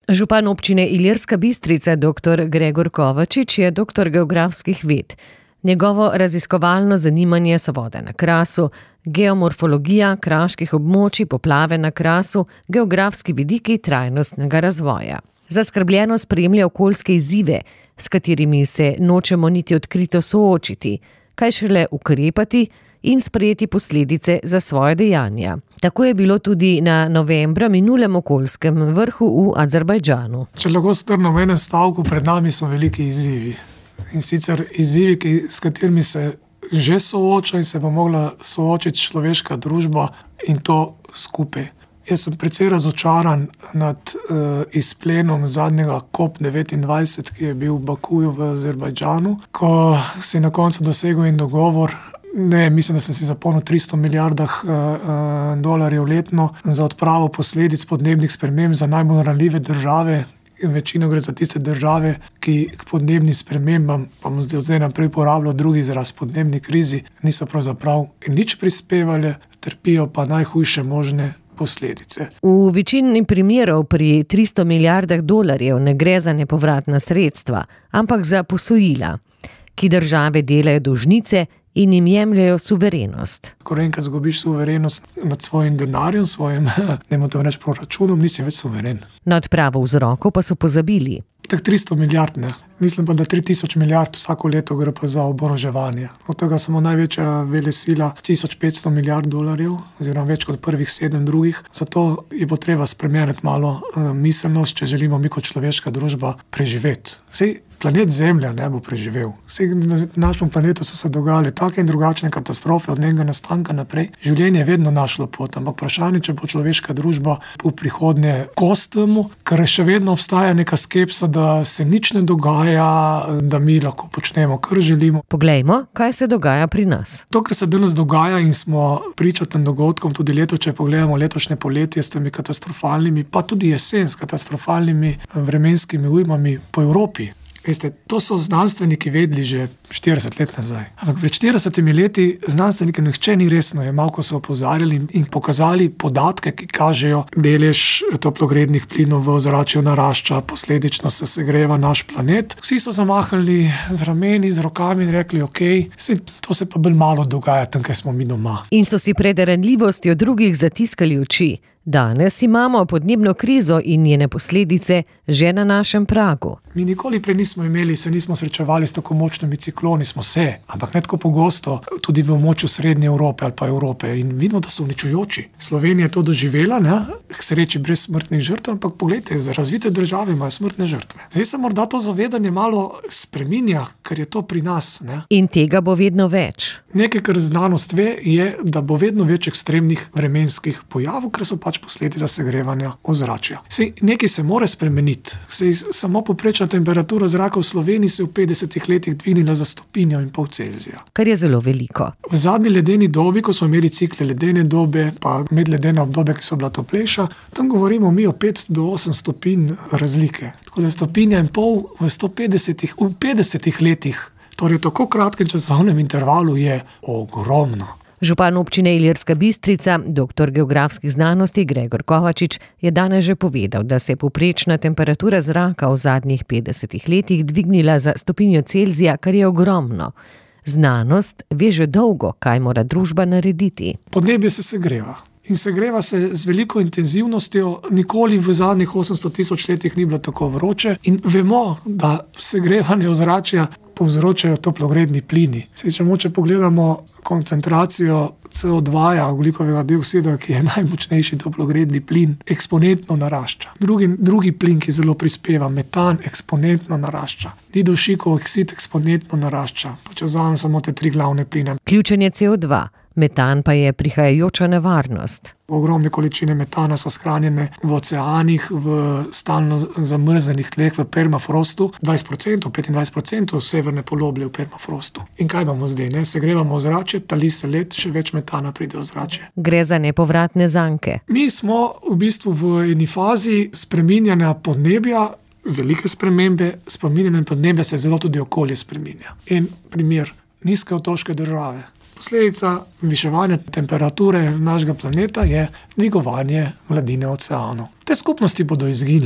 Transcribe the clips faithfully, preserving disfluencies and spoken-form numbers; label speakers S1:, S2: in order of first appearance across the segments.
S1: Župan občine Ilirska Bistrica doktor Gregor Kovačič je doktor geografskih ved. Njegovo raziskovalno zanimanje so vode na Krasu, geomorfologija kraških območij, poplave na Krasu, geografski vidiki trajnostnega razvoja. Zaskrbljeno spremlja okoljske izzive, s katerimi se nočemo niti odkrito soočiti, kaj šele ukrepati in sprejeti posledice za svoje dejanja. Tako je bilo tudi na novembra minulem okoljskem vrhu v Azerbajdžanu.
S2: Če lahko strnem v enem stavku, pred nami so veliki izzivi. In sicer izzivi, ki, s katerimi se že sooča in se bo mogla soočiti človeška družba in to skupaj. Jaz sem precej razočaran nad uh, izplenom zadnjega kop devetindvajset, ki je bil v Bakuju v Azerbajdžanu, ko se je na koncu dosegel en dogovor. Ne, mislim, da sem si zapomnil tristo milijardah uh, uh, dolarjev letno za odpravo posledic podnebnih sprememb za najbolj ranljive države. Večino gre za tiste države, ki k podnebnim spremembam, pa bom zdaj od zdaj naprej uporabljal drugi izraz, podnebni krizi, niso pravzaprav nič prispevali, trpijo pa najhujše možne posledice.
S1: V večini primerov pri tristo milijardah dolarjev ne gre za nepovratna sredstva, ampak za posojila, ki države delajo dolžnice in jim jemljajo suverenost.
S2: Ko enkrat zgubiš suverenost nad svojim denarjem, svojim, ne morem reči proračunom, nisi več suveren.
S1: Na odpravo vzrokov pa so pozabili.
S2: Tak tristo milijard ne. Mislim pa, da tri tisoč milijard vsako leto gre pa za oboroževanje. Od tega samo največja velesila tisoč petsto milijard dolarjev, oziroma več kot prvih sedem drugih. Zato je bo treba spremeniti malo uh, miselnost, če želimo mi kot človeška družba preživeti. Sej planet Zemlja ne bo preživel. Sej na našem planetu so se dogajale take in drugačne katastrofe od njenega nastanka naprej. Življenje je vedno našlo pot, ampak vprašanje, če bo človeška družba v prihodnje kos temu, ker še vedno obstaja neka skepsa, da se nič ne dogaja, da mi lahko počnemo, kar želimo.
S1: Poglejmo, kaj se dogaja pri nas.
S2: To, kar se danes dogaja in smo priča tem dogodkom, tudi leto, če pogledamo letošnje poletje s temi katastrofalnimi, pa tudi jesen s katastrofalnimi vremenskimi ujmami po Evropi. Veste, to so znanstveniki vedeli že štirideset let nazaj. Ampak pred štiridesetimi leti znanstveniki nihče ni resno jemal, ko so opozarjali in pokazali podatke, ki kažejo, delež toplogrednih plinov v ozračju narašča, posledično se segreva naš planet. Vsi so zamahali z rameni, z rokami in rekli, ok, to se pa bolj malo dogaja tam, kjer smo mi doma.
S1: In so si pred ranljivostjo drugih zatiskali oči. Danes imamo podnebno krizo in njene posledice že na našem pragu.
S2: Mi nikoli prej nismo imeli, se nismo srečevali s tako močnimi cikloni, smo se, ampak ne tako pogosto, tudi v območju Srednje Evrope ali pa Evrope, in vidimo, da so uničujoči. Slovenija je to doživela, ne, k sreči brez smrtnih žrtev, ampak poglejte, razvite države imajo smrtne žrtve. Zdaj se morda to zavedanje malo spreminja, ker je to pri nas. Ne.
S1: In tega bo vedno več.
S2: Nekaj, kar znanost ve, je, da bo vedno več ekstremnih vremenskih pojavov, ker so pač posledica segrevanja ozračja. Sej, nekaj se mora spremeniti. Sej, samo povprečna temperatura zraka v Sloveniji se v petdesetih letih dvignila za stopinjo in pol Celzija.
S1: Kar je zelo veliko.
S2: V zadnji ledeni dobi, ko smo imeli cikle ledene dobe, pa medledena obdobja, ki so bila toplejša, tam govorimo mi o pet do osem stopinj razlike. Tako da stopinja in pol v sto petdesetih, v petdesetih letih, torej v tako kratkem časovnem intervalu, je ogromno.
S1: Župan občine Ilirska Bistrica, doktor geografskih znanosti Gregor Kovačič, je danes že povedal, da se je povprečna temperatura zraka v zadnjih petdesetih letih dvignila za stopinjo Celzija, kar je ogromno. Znanost ve že dolgo, kaj mora družba narediti.
S2: Podnebje se segreva. In segreva se z veliko intenzivnostjo, nikoli v zadnjih osemsto tisoč letih ni bilo tako vroče in vemo, da segrevanje ozračja povzročajo toplogredni plini. Saj, če moče pogledamo koncentracijo C O dva, ogljikovega dioksida, ki je najmočnejši toplogredni plin, eksponentno narašča. Drugi, drugi plin, ki zelo prispeva, metan, eksponentno narašča. Didušikov oksid eksponentno narašča. Pa če vzamem samo te tri glavne pline.
S1: Ključen je C O dva. Metan pa je prihajajoča nevarnost.
S2: Ogromne količine metana so shranjene v oceanih, v stalno zamrznenih tleh, v permafrostu. dvajset procentov, petindvajset procentov severne poloblje v permafrostu. In kaj imamo zdaj? Ne? Segrevamo ozračje, tali se led, še več metana pride v ozračje.
S1: Gre za nepovratne zanke.
S2: Mi smo v bistvu v eni fazi spreminjanja podnebja, velike spremembe, spreminjanja podnebja se zelo tudi okolje spreminja. En primer, nizke otoške države. Posledica viševanja temperature našega planeta je dvigovanje gladine oceanov. Te skupnosti bodo izginile.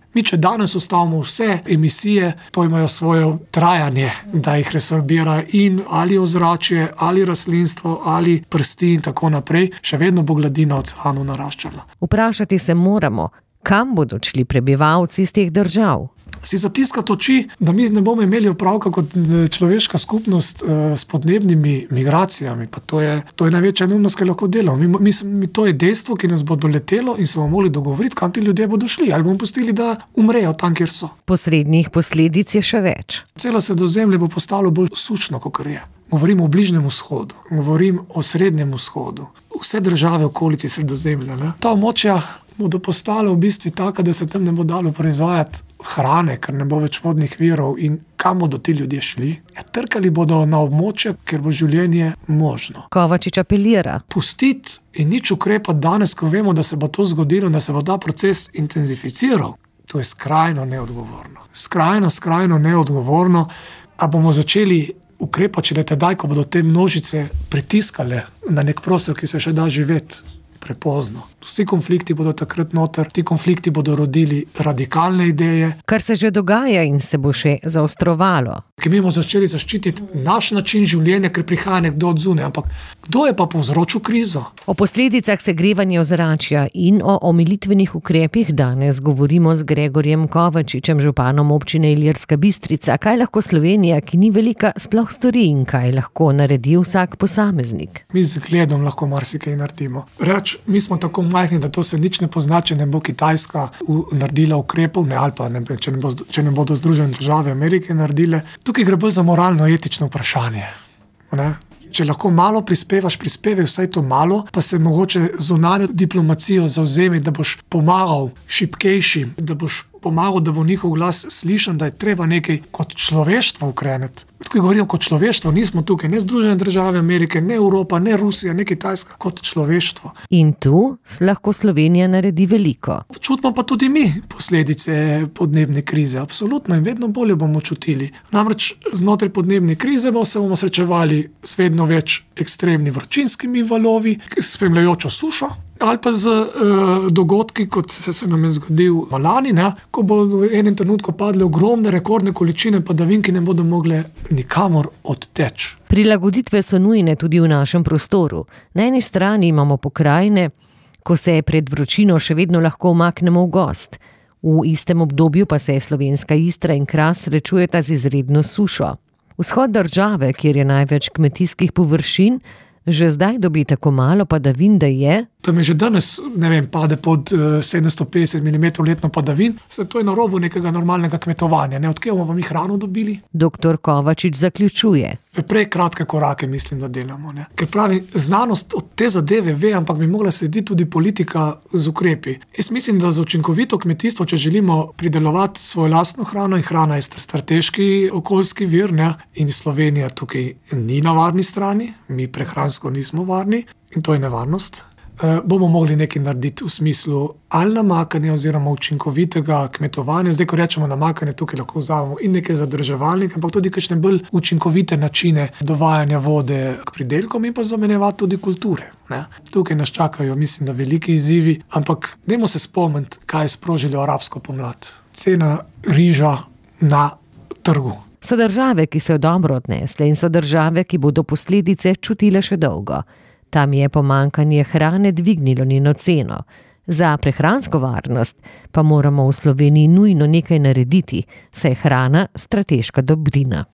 S2: Mi, če danes ustavimo vse emisije, to imajo svoje trajanje, da jih resorbira in ali ozračje, ali rastlinstvo, ali prsti in tako naprej, še vedno bo gladina oceanov naraščala.
S1: Vprašati se moramo, kam bodo odšli prebivalci iz teh držav?
S2: Si zatiskati oči, da mi ne bomo imeli opravka kot človeška skupnost eh, s podnebnimi migracijami. Pa to je, to je največja neumnost, ki lahko delamo. Mi, mi, mi, to je dejstvo, ki nas bo doletelo in se bomo mogli dogovoriti, kam ti ljudje bodo šli. Ali bomo pustili, da umrejo tam, kjer so.
S1: Posrednih posledic je še več.
S2: Celo Sredozemlje bo postalo bolj sušno, kot je. Govorim o Bližnjem vzhodu, govorim o Srednjem vzhodu. Vse države v okolici Sredozemlja. Ne? Ta območja bodo postala v bistvu taka, da se tam ne bo dalo proizvajati hrane, ker ne bo več vodnih virov in kam bodo ti ljudje šli? Ja, trkali bodo na območje, kjer bo življenje možno.
S1: Kovačič apelira.
S2: Pustiti in nič ukrepati danes, ko vemo, da se bo to zgodilo, da se bo ta proces intenzificiral, to je skrajno neodgovorno. Skrajno, skrajno neodgovorno. A bomo začeli ukrepati šele tedaj, ko bodo te množice pritiskale na nek prostor, ki se še da živeti? Prepozno. Vsi konflikti bodo takrat noter, ti konflikti bodo rodili radikalne ideje.
S1: Kar se že dogaja in se bo še zaostrovalo.
S2: Ki mi bomo začeli zaščititi naš način življenja, ker prihaja nekdo od zunaj. Ampak kdo je pa povzročil krizo?
S1: O posledicah segrevanja ozračja in o omilitvenih ukrepih danes govorimo z Gregorjem Kovačičem, županom občine Ilirska Bistrica. Kaj lahko Slovenija, ki ni velika, sploh stori in kaj lahko naredi vsak posameznik?
S2: Mi z gledom lahko marsikaj naredimo. Reč, mi smo tako majhni, da to se nič ne pozna, če ne bo Kitajska naredila ukrepov, ne, ali pa ne, če, ne bo, če ne bodo Združene države Amerike naredile. Tukaj gre bolj za moralno-etično vprašanje. Ne? Če lahko malo prispevaš, prispevaj vsaj to malo, pa se mogoče zunanjo diplomacijo zavzemi, da boš pomagal šibkejšim, da boš pomagal, da bo njihov glas slišan, da je treba nekaj kot človeštvo ukreniti. Tukaj govorimo kot človeštvo, nismo tukaj ne Združene države Amerike, ne Evropa, ne Rusija, ne Kitajska, kot človeštvo.
S1: In tu lahko Slovenija naredi veliko.
S2: Čutimo pa tudi mi posledice podnebne krize, absolutno, in vedno bolje bomo čutili. Namreč znotraj podnebne krize bomo se bomo srečevali s vedno več ekstremni vročinskimi valovi, spremljajočo sušo, ali pa z uh, dogodki, kot se, se nam je zgodil lani, ne, ko bo v enem trenutku padle ogromne, rekordne količine padavin, ki ne bodo mogle nikamor odteči.
S1: Prilagoditve so nujne tudi v našem prostoru. Na eni strani imamo pokrajine, ko se pred vročino še vedno lahko umaknemo v gozd. V istem obdobju pa se slovenska Istra in Kras srečujeta z izredno sušo. Vzhod države, kjer je največ kmetijskih površin, že zdaj dobi tako malo padavin, da je...
S2: Tam je že danes, ne vem, pade pod uh, sedemsto petdeset milimetrov letno padavin, se to je na robu nekega normalnega kmetovanja. Ne, odkje bomo mi hrano dobili?
S1: Doktor Kovačič zaključuje.
S2: Prej kratke korake mislim, da delamo. Ne. Ker pravi, znanost od te zadeve ve, ampak bi mogla slediti tudi politika z ukrepi. Jaz mislim, da za učinkovito kmetijstvo, če želimo pridelovati svojo lastno hrano, in hrana je strateški okoljski vir, ne, in Slovenija tukaj ni na varni strani, mi prehransko nismo varni in to je nevarnost. Uh, bomo mogli nekaj narediti v smislu ali namakanja oziroma učinkovitega kmetovanja. Zdaj, ko rečemo namakanje, tukaj lahko vzamemo in nekaj zadrževalnik, ampak tudi kakšne bolj učinkovite načine dovajanja vode k pridelkom in pa zamenjevati tudi kulture. Ne? Tukaj nas čakajo, mislim, da veliki izzivi, ampak dajmo se spomniti, kaj je sprožilo arabsko pomlad. Cena riža na trgu.
S1: So države, ki so jo dobro odnesle, in so države, ki bodo posledice čutile še dolgo. Tam je pomanjkanje hrane dvignilo njeno ceno. Za prehransko varnost pa moramo v Sloveniji nujno nekaj narediti, saj je hrana strateška dobrina.